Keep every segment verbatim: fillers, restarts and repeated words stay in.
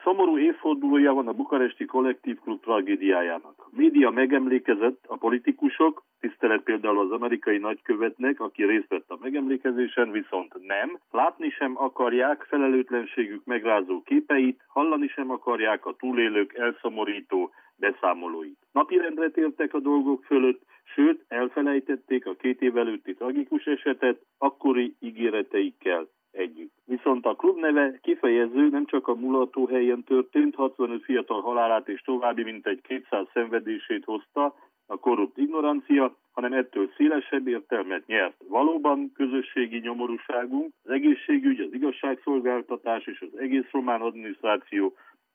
szomorú évfordulója van a bukaresti kollektív klub tragédiájának. A média megemlékezett, a politikusok, tisztelet például az amerikai nagykövetnek, aki részt vett a megemlékezésen, viszont nem. Látni sem akarják felelőtlenségük megrázó képeit, hallani sem akarják a túlélők elszomorító beszámolóit. Napirendre tértek a dolgok fölött, sőt elfelejtették a két év előtti tragikus esetet akkori ígéreteikkel együtt. Viszont a klub neve kifejező, nem csak a mulatóhelyen történt, hatvanöt fiatal halálát és további mintegy kétszáz szenvedését hozta a korrupt ignorancia, hanem ettől szélesebb értelmet nyert. Valóban közösségi nyomorúságunk, az egészségügy, az igazságszolgáltatás és az egész román adminisztráció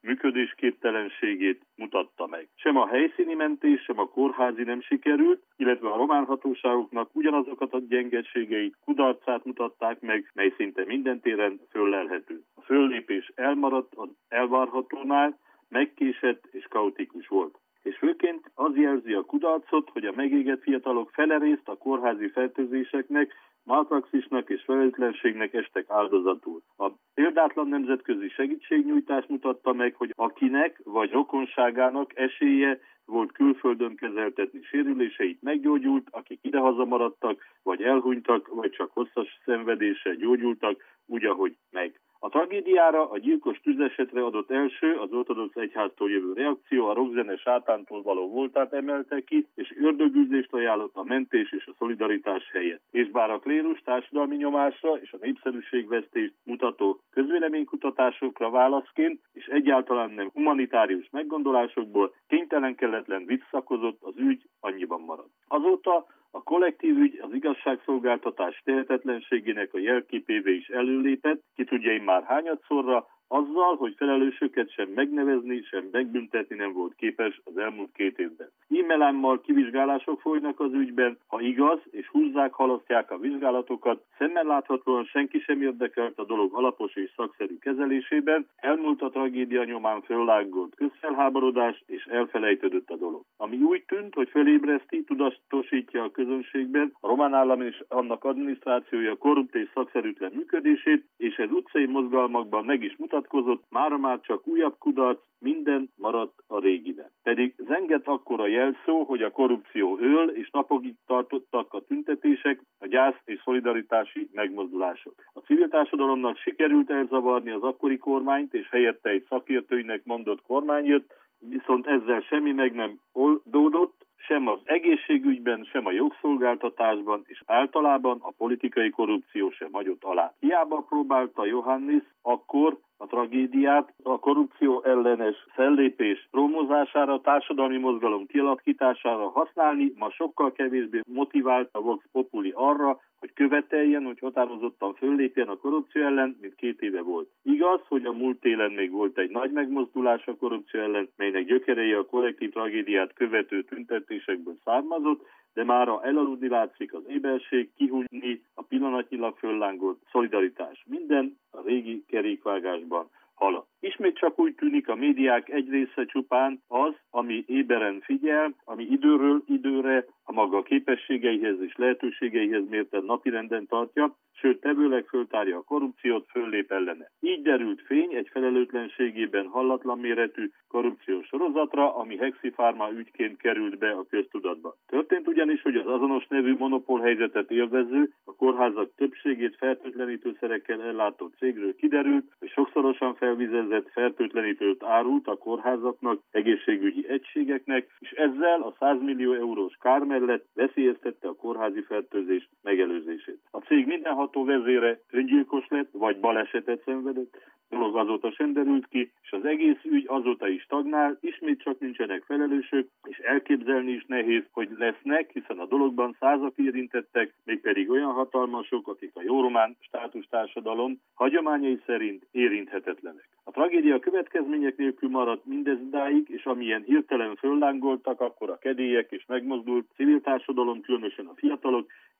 működésképtelenségét mutatta meg. Sem a helyszíni mentés, sem a kórházi nem sikerült, illetve a román hatóságoknak ugyanazokat a gyengeségeit, kudarcát mutatták meg, mely szinte minden téren föllelhető. A föllépés elmaradt az elvárhatónál, megkésett és kaotikus volt. És főként az jelzi a kudarcot, hogy a megégett fiatalok fele részt a kórházi fertőzéseknek, malpraxisnak és felelőtlenségnek estek áldozatul. A példátlan nemzetközi segítségnyújtás mutatta meg, hogy akinek vagy rokonságának esélye volt külföldön kezeltetni sérüléseit, meggyógyult, akik idehaza maradtak, vagy elhunytak, vagy csak hosszas szenvedéssel gyógyultak, úgy, ahogy meg. A tragédiára, a gyilkos tüzesetre adott első, az ortodox egyháztól jövő reakció a rockzene sátántól való voltát emelte ki, és ördögűzést ajánlott a mentés és a szolidaritás helyett. És bár a klérus társadalmi nyomásra és a népszerűségvesztést mutató közvéleménykutatásokra válaszként, és egyáltalán nem humanitárius meggondolásokból kénytelen-kelletlen visszakozott, az ügy annyiban maradt. Azóta a kollektív ügy az igazságszolgáltatás tehetetlenségének a jelképévé is előlépett, ki tudja én már hányadszorra, azzal, hogy felelősöket sem megnevezni, sem megbüntetni nem volt képes az elmúlt két évben. E-mailámmal kivizsgálások folynak az ügyben, ha igaz, és húzzák, halasztják a vizsgálatokat, szemmel láthatóan senki sem érdekelt a dolog alapos és szakszerű kezelésében, elmúlt a tragédia nyomán föllágolt közfelháborodás, és elfelejtődött a dolog. Ami úgy tűnt, hogy fölébreszti, tudatosítja a közönségben a román állam és annak adminisztrációja korrupt és szakszerűtlen működését, és ez utcai mozgalmakban meg is mutatkozott, mára már csak újabb kudarc, minden maradt a régiben. Pedig zengett akkora jelszó, hogy a korrupció öl, és napokig tartottak a tüntetések, a gyász és szolidaritási megmozdulások. A civil társadalomnak sikerült elzavarni az akkori kormányt, és helyette egy szakértőinek mondott kormány jött, viszont ezzel semmi meg nem oldódott, sem az egészségügyben, sem a jogszolgáltatásban, és általában a politikai korrupció sem hagyott alá. Hiába próbálta Iohannis akkor a tragédiát a korrupció ellenes fellépés promozására, a társadalmi mozgalom kialakítására használni, ma sokkal kevésbé motivált a Vox Populi arra, hogy követeljen, hogy határozottan föllépjen a korrupció ellen, mint két éve volt. Igaz, hogy a múlt télen még volt egy nagy megmozdulás a korrupció ellen, melynek gyökerei a kollektív tragédiát követő tüntetésekből származott, de mára elaludni látszik az éberség, kihúzni a pillanatnyilag föllángolt szolidaritás. Minden a régi kerékvágásban halad. Ismét csak úgy tűnik, a médiák egy része csupán az, ami éberen figyel, ami időről időre a maga képességeihez és lehetőségeihez mérten napirenden tartja, sőt tevőleg föltárja a korrupciót, föllép ellene. Így derült fény egy felelőtlenségében hallatlan méretű korrupciós sorozatra, ami Hexi Pharma ügyként került be a köztudatba. Történt ugyanis, hogy az azonos nevű monopólhelyzetet élvező, a kórházak többségét fertőtlenítőszerekkel ellátó cégről kiderült, hogy sokszorosan felvizezett fertőtlenítőt árult a kórházaknak, egészségügyi egységeknek, és ezzel a száz millió eurós kár mellett veszélyeztette a kórházi fertőzés megelőzését. A cég mindenható vezére öngyilkos lett, vagy balesetet szenvedett, dolog azóta sem derült ki, és az egész ügy azóta is stagnál, ismét csak nincsenek felelősök, és elképzelni is nehéz, hogy lesznek, hiszen a dologban százak érintettek, mégpedig olyan hatalmasok, akik a jó román státustársadalom hagyományai szerint érinthetetlenek. A tragédia következmények nélkül maradt mindezidáig, és amilyen hirtelen föllángoltak, akkor a kedélyek és megmozdult civil társadalom, különösen a fiatalok,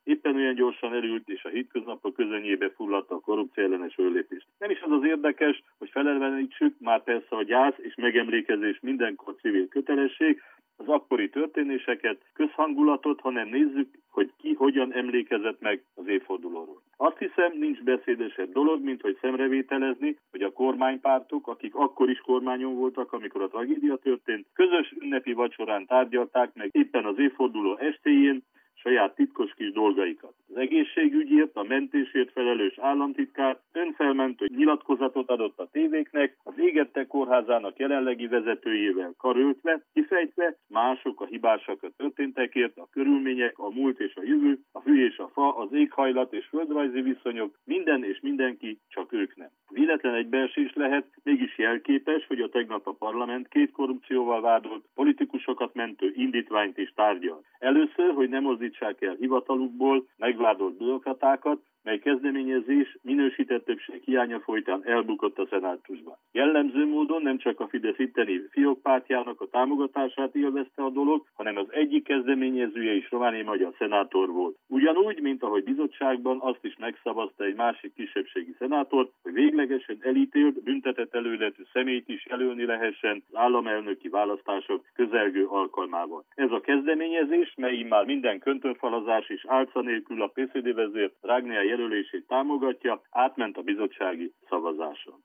éppen olyan gyorsan elült és a hétköznapok közönyébe fulladta a korrupció ellenes fellépést. Nem is az az érdekes, hogy felelevenítsük, már persze a gyász és megemlékezés mindenkor civil kötelesség, az akkori történéseket, közhangulatot, hanem nézzük, hogy ki hogyan emlékezett meg az évfordulóról. Azt hiszem, nincs beszédesebb dolog, mint hogy szemrevételezni, hogy a kormánypártok, akik akkor is kormányon voltak, amikor a tragédia történt, közös ünnepi vacsorán tárgyalták meg éppen az évforduló estéjén saját titkos kis dolgaikat. Az egészségügyért, a mentésért felelős államtitkár önfelmentő nyilatkozatot adott a tévéknek, az égettek kórházának jelenlegi vezetőjével karöltve, kifejtve, mások a hibásak a történtekért, a körülmények, a múlt és a jövő, a fű és a fa, az éghajlat és földrajzi viszonyok, minden és mindenki, csak ők nem. Véletlen egybeesés lehet, mégis jelképes, hogy a tegnap a parlament két korrupcióval vádolt politikusokat mentő indítványt is tárgyal. Először, hogy nem mozdítsák el hivatalukból megvádolt bürokratákat, mely kezdeményezés minősített többség hiánya folytán elbukott a szenátusban. Jellemző módon nem csak a Fidesz itteni Fiók pártjának a támogatását élvezte a dolog, hanem az egyik kezdeményezője is romániai magyar szenátor volt. Ugyanúgy, mint ahogy bizottságban azt is megszavazta egy másik kisebbségi szenátor, hogy véglegesen elítélt, büntetett előletű személyt is jelölni lehessen az államelnöki választások közelgő alkalmával. Ez a kezdeményezés, mely immár minden köntörfalazás és álca nélkül a pé cé dé vezér Rágnéa jelölését támogatja, átment a bizottsági szavazáson.